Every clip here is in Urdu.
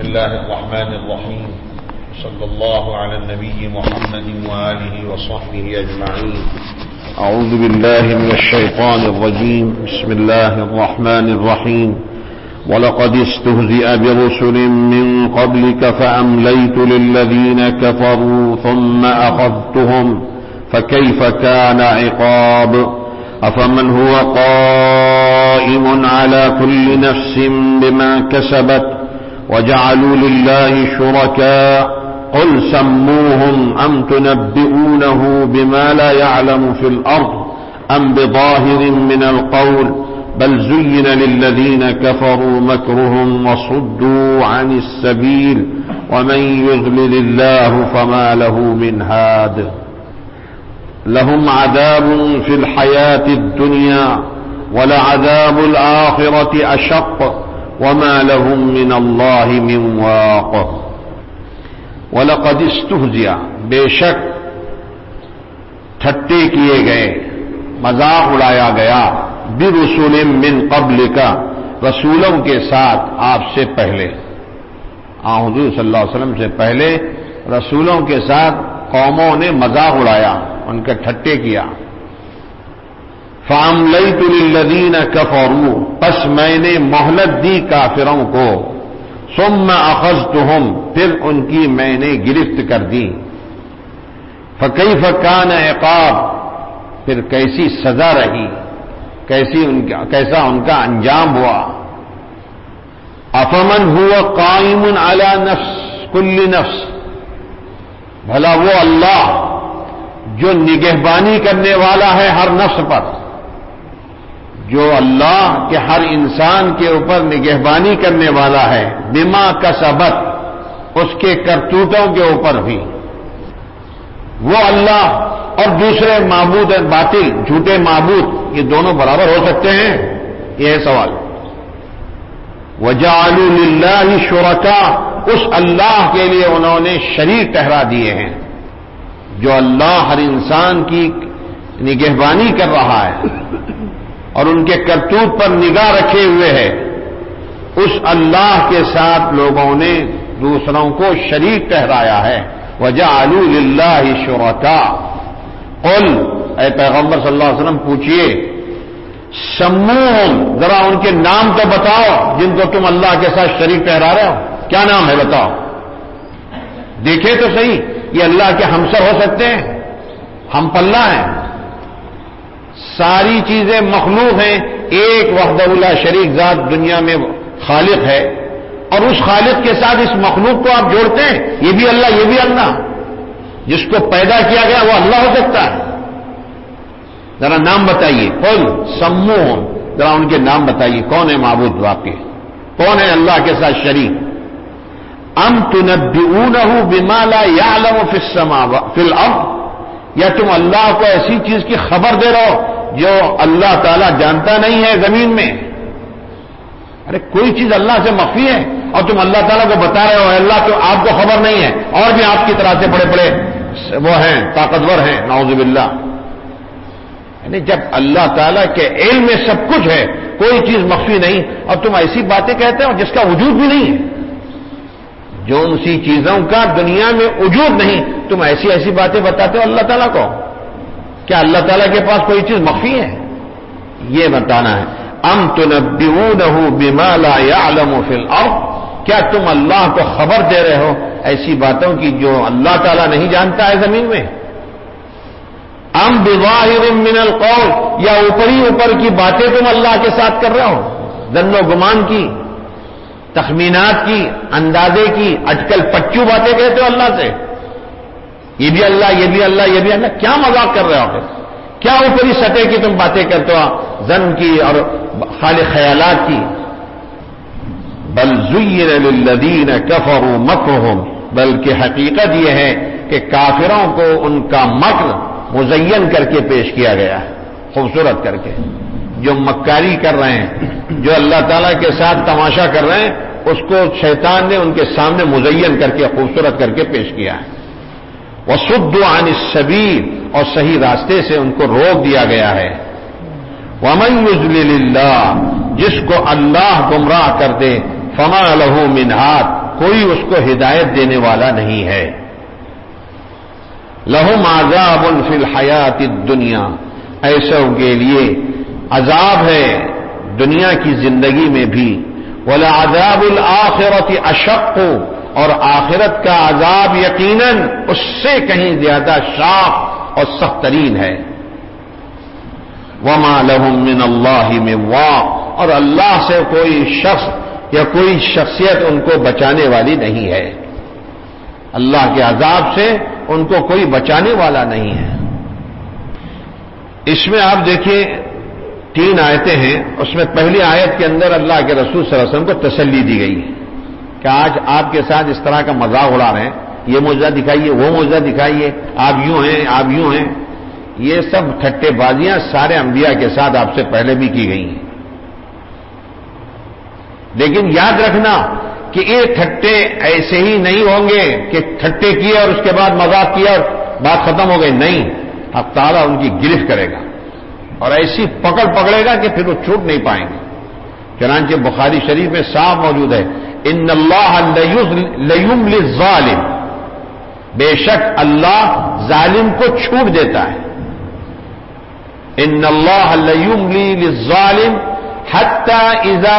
الله الرحمن الرحيم صلى الله على النبي محمد وآله وصحبه أجمعين. أعوذ بالله من الشيطان الرجيم. بسم الله الرحمن الرحيم. ولقد استهزئ برسل من قبلك فأمليت للذين كفروا ثم أخذتهم فكيف كان عقاب. أفمن هو قائم على كل نفس بما كسبت وجعلوا لله شركاء قل سموهم أم تنبئونه بما لا يعلم في الأرض أم بظاهر من القول بل زين للذين كفروا مكرهم وصدوا عن السبيل ومن يضلل الله فما له من هاد. لهم عذاب في الحياة الدنيا ولعذاب الآخرة أشق وما لهم من الله من واق. وَلَقَدِ اسْتُهْزِئَ بے شک ٹھٹے کیے گئے، مذاق اڑایا گیا، بِرُسُلٍ مِّن قَبْلِكَ رسولوں کے ساتھ آپ سے پہلے، حضور صلی اللہ علیہ وسلم سے پہلے رسولوں کے ساتھ قوموں نے مذاق اڑایا، ان کا ٹھٹے کیا. فَأَمْلَيْتُ لِلَّذِينَ كَفَرُوا پس میں نے مہلت دی کافروں کو، ثُمَّ أَخَذْتُهُمْ پھر ان کی میں نے گرفت کر دی. فَكَيْفَ كَانَ عِقَابِ پھر کیسی سزا رہی، کیسا ان کا انجام ہوا. أَفَمَنْ هُوَ قَائِمٌ عَلَى نَفْسِ كُلِّ نَفْسٍ بھلا وہ اللہ جو نگہبانی کرنے والا ہے ہر نفس پر، جو اللہ کے ہر انسان کے اوپر نگہبانی کرنے والا ہے، بما کسبت اس کے کرتوتوں کے اوپر بھی. وہ اللہ اور دوسرے معبود باطل، جھوٹے معبود، یہ دونوں برابر ہو سکتے ہیں؟ یہ ہے سوال. وَجَعَلُوا لِلَّهِ شُرَكَاءَ اس اللہ کے لیے انہوں نے شریک ٹھہرا دیے ہیں، جو اللہ ہر انسان کی نگہبانی کر رہا ہے اور ان کے کرتوت پر نگاہ رکھے ہوئے ہے، اس اللہ کے ساتھ لوگوں نے دوسروں کو شریک ٹھہرایا ہے. وَجَعَلُوا لِلَّهِ شُرَكَاءَ قُلْ اے پیغمبر صلی اللہ علیہ وسلم پوچھئے، سموہم ذرا ان کے نام تو بتاؤ جن کو تم اللہ کے ساتھ شریک ٹھہرا رہے ہو، کیا نام ہے بتاؤ، دیکھے تو صحیح. یہ اللہ کے ہمسر ہو سکتے ہیں؟ ہم پلہ ہیں؟ ساری چیزیں مخلوق ہیں، ایک وحدہ لا شریک ذات دنیا میں خالق ہے، اور اس خالق کے ساتھ اس مخلوق کو آپ جوڑتے ہیں. یہ بھی اللہ، یہ بھی اللہ. جس کو پیدا کیا گیا وہ اللہ ہو سکتا ہے؟ ذرا نام بتائیے. قل سموہم ذرا ان کے نام بتائیے، کون ہے معبود واقعی، کون ہے اللہ کے ساتھ شریک. ام تنبئونہ بما لا یعلم فی الارض یا تم اللہ کو ایسی چیز کی خبر دے رہے ہو جو اللہ تعالیٰ جانتا نہیں ہے زمین میں. ارے کوئی چیز اللہ سے مخفی ہے اور تم اللہ تعالیٰ کو بتا رہے ہو اللہ تو آپ کو خبر نہیں ہے، اور بھی آپ کی طرح سے بڑے بڑے وہ ہیں، طاقتور ہیں، نعوذ باللہ. یعنی جب اللہ تعالیٰ کے علم میں سب کچھ ہے، کوئی چیز مخفی نہیں، اور تم ایسی باتیں کہتے ہو جس کا وجود بھی نہیں ہے، جو ان سی چیزوں کا دنیا میں وجود نہیں، تم ایسی ایسی باتیں بتاتے ہو اللہ تعالیٰ کو. کیا اللہ تعالیٰ کے پاس کوئی چیز مخفی ہے؟ یہ بتانا ہے. ام تنبئونہ بما لا یعلم فی الارض کیا تم اللہ کو خبر دے رہے ہو ایسی باتوں کی جو اللہ تعالیٰ نہیں جانتا ہے زمین میں. ام بظاہر من القول یا اوپر کی باتیں تم اللہ کے ساتھ کر رہے ہو، ظن و گمان کی، تخمینات کی، اندازے کی، اٹکل پچو باتیں کہتے ہو اللہ سے. یہ بھی اللہ، یہ بھی اللہ، یہ بھی اللہ. کیا مذاق کر رہے ہو پھر؟ کیا اوپری سطح کی تم باتیں کرتے ہو، ظن کی اور خالی خیالات کی. بل زین للذین کفروا مکرہم بلکہ حقیقت یہ ہے کہ کافروں کو ان کا مکر مزین کر کے پیش کیا گیا ہے، خوبصورت کر کے. جو مکاری کر رہے ہیں، جو اللہ تعالیٰ کے ساتھ تماشا کر رہے ہیں، اس کو شیطان نے ان کے سامنے مزین کر کے خوبصورت کر کے پیش کیا ہے. وَصُدُّوا عَنِ السَّبِيلِ اور صحیح راستے سے ان کو روک دیا گیا ہے. وَمَن يُضْلِلِ اللَّهُ جس کو اللہ گمراہ کر دے فَمَا لَهُ مِنْ هَادٍ کوئی اس کو ہدایت دینے والا نہیں ہے۔ لہم عذاب فی الحیات الدنیا، ایسوں کے لیے عذاب ہے دنیا کی زندگی میں بھی، وَلَعَذَابُ الْآخِرَةِ أَشَقُّ، اور آخرت کا عذاب یقیناً اس سے کہیں زیادہ شاق اور سخت ترین ہے۔ وَمَا لَهُم مِّنَ اللَّهِ مِن وَاقٍ، اور اللہ سے کوئی شخص یا کوئی شخصیت ان کو بچانے والی نہیں ہے، اللہ کے عذاب سے ان کو کوئی بچانے والا نہیں ہے۔ اس میں آپ دیکھیں 3 آیتیں ہیں، اس میں پہلی آیت کے اندر اللہ کے رسول صلی اللہ علیہ وسلم کو تسلی دی گئی ہے کہ آج آپ کے ساتھ اس طرح کا مذاق اڑا رہے ہیں، یہ معجزہ دکھائیے، وہ معجزہ دکھائیے، آپ یوں ہیں، آپ یوں ہیں، یہ سب ٹھٹے بازیاں سارے انبیاء کے ساتھ آپ سے پہلے بھی کی گئی ہیں۔ لیکن یاد رکھنا کہ یہ ٹھٹے ایسے ہی نہیں ہوں گے کہ ٹھٹے کیے اور اس کے بعد مذاق کیا اور بات ختم ہو گئی، نہیں، حق تعالیٰ ان کی گرفت کرے گا اور ایسی پکڑ پکڑے گا کہ پھر وہ چھوٹ نہیں پائیں گے۔ چنانچہ بخاری شریف میں صاف موجود ہے، ان اللہ لیملی الظالم، بے شک اللہ ظالم کو چھوٹ دیتا ہے۔ ان اللہ لیملی للظالم حتی اذا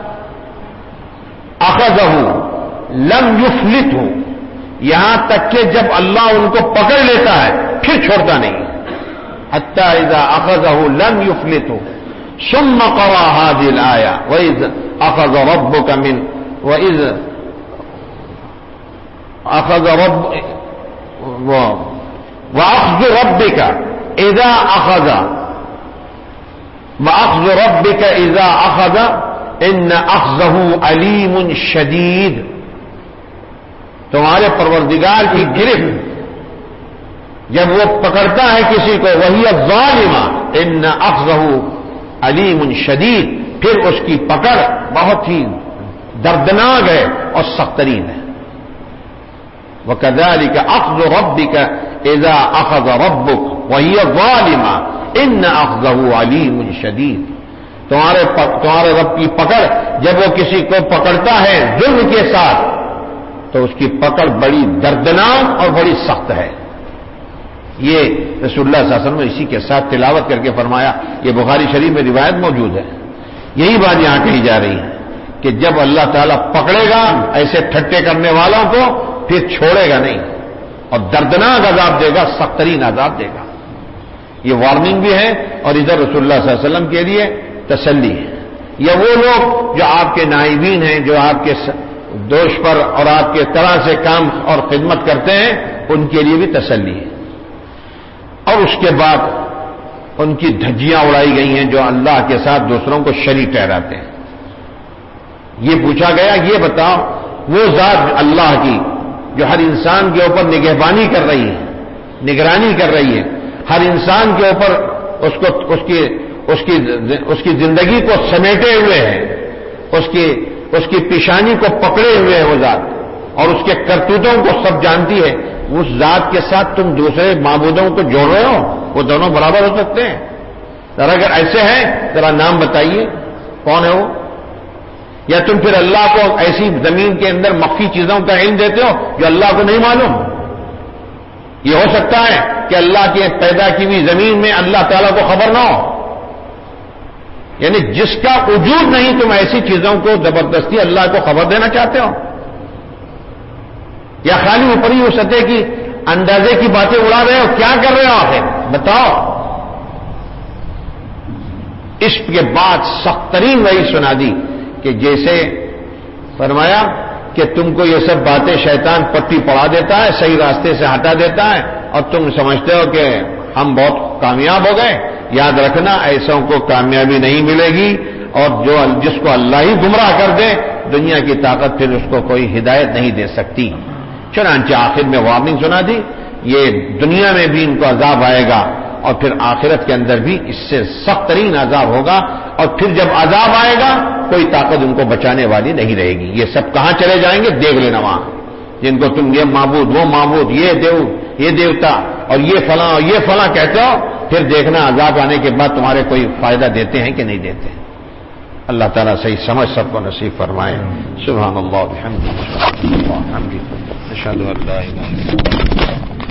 اخذہ لم یفلتہ، یہاں تک کہ جب اللہ ان کو پکڑ لیتا ہے پھر چھوڑتا نہیں، حتی اذا اخذہ لم یفلتہ۔ ثم قرأ هذه الآية وإذ أخذ ربك من وإذ أخذ وأخذ ربك إذا أخذ وأخذ ربك إذا أخذ إن أخذه أليم شديد، تمہارے پروردگار کی گرفت جب وہ پکڑتا ہے کسی کو، وہی الظالمہ ان اخذہ علیم شدید، پھر اس کی پکڑ بہت ہی دردناک ہے اور سخت ترین ہے۔ وَكَذَلِكَ أَخْذُ رَبِّكَ إِذَا أَخَذَ رَبُّكَ وَهِيَ ظَالِمَةٌ إِنَّ أَخْذَهُ عَلِيمٌ شَدِيدٌ، تمہارے رب کی پکڑ جب وہ کسی کو پکڑتا ہے ظلم کے ساتھ تو اس کی پکڑ بڑی دردناک اور بڑی سخت ہے۔ یہ رسول اللہ صلی اللہ علیہ وسلم نے اسی کے ساتھ تلاوت کر کے فرمایا، یہ بخاری شریف میں روایت موجود ہے۔ یہی بات یہاں کہی جا رہی ہے کہ جب اللہ تعالیٰ پکڑے گا ایسے ٹھٹے کرنے والوں کو پھر چھوڑے گا نہیں اور دردناک عذاب دے گا، سخت ترین عذاب دے گا۔ یہ وارننگ بھی ہے اور ادھر رسول اللہ صلی اللہ علیہ وسلم کے لیے تسلی ہے۔ یا وہ لوگ جو آپ کے نائبین ہیں، جو آپ کے دوش پر اور آپ کے طرح سے کام اور خدمت کرتے ہیں، ان کے لیے بھی تسلی ہے۔ اور اس کے بعد ان کی دھجیاں اڑائی گئی ہیں جو اللہ کے ساتھ دوسروں کو شریک ٹھہراتے ہیں۔ یہ پوچھا گیا، یہ بتاؤ وہ ذات اللہ کی جو ہر انسان کے اوپر نگہبانی کر رہی ہے، نگرانی کر رہی ہے، ہر انسان کے اوپر اس کی زندگی کو سمیٹے ہوئے ہے، اس کی پیشانی کو پکڑے ہوئے ہے وہ ذات، اور اس کے کرتوتوں کو سب جانتی ہے، اس ذات کے ساتھ تم دوسرے معبودوں کو جوڑ رہے ہو، وہ دونوں برابر ہو سکتے ہیں؟ ذرا اگر ایسے ہیں ذرا نام بتائیے کون ہے وہ؟ یا تم پھر اللہ کو ایسی زمین کے اندر مخفی چیزوں کا علم دیتے ہو جو اللہ کو نہیں معلوم؟ یہ ہو سکتا ہے کہ اللہ کے پیدا کی ہوئی زمین میں اللہ تعالیٰ کو خبر نہ ہو؟ یعنی جس کا وجود نہیں تم ایسی چیزوں کو زبردستی اللہ کو خبر دینا چاہتے ہو؟ یا خالی اوپری ہو سطح کی اندازے کی باتیں اڑا رہے ہو؟ کیا کر رہے ہو آخر بتاؤ؟ اس کے بعد سخت ترین وہی سنا دی کہ جیسے فرمایا کہ تم کو یہ سب باتیں شیطان پٹی پڑا دیتا ہے، صحیح راستے سے ہٹا دیتا ہے اور تم سمجھتے ہو کہ ہم بہت کامیاب ہو گئے۔ یاد رکھنا ایسوں کو کامیابی نہیں ملے گی، اور جس کو اللہ ہی گمراہ کر دے دنیا کی طاقت پھر اس کو کوئی ہدایت نہیں دے سکتی۔ چنانچہ آخر میں وارننگ سنا دی، یہ دنیا میں بھی ان کو عذاب آئے گا اور پھر آخرت کے اندر بھی اس سے سخت ترین عذاب ہوگا، اور پھر جب عذاب آئے گا کوئی طاقت ان کو بچانے والی نہیں رہے گی۔ یہ سب کہاں چلے جائیں گے دیکھ لینا، وہاں جن کو تم یہ معبود وہ معبود، یہ دیو یہ دیوتا اور یہ فلاں اور یہ فلاں کہتے ہو، پھر دیکھنا عذاب آنے کے بعد تمہارے کوئی فائدہ دیتے ہیں کہ نہیں دیتے۔ اللہ تعالیٰ صحیح سمجھ سب کو نصیب فرمائے. سبحان اللہ بحمدہ اشہد ان لا الہ الا اللہ